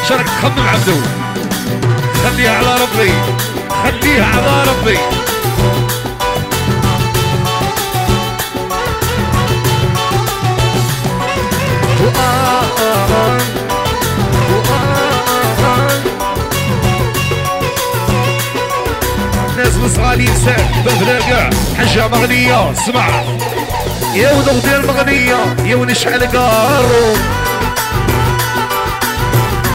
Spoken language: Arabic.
شارك تخمم عبدو، خليها على ربي، خليها على ربي. ناس مصغالين ساك بفراقع حاجة مغنية. اسمع يا ونغدي المغنية يا ونشعل قارو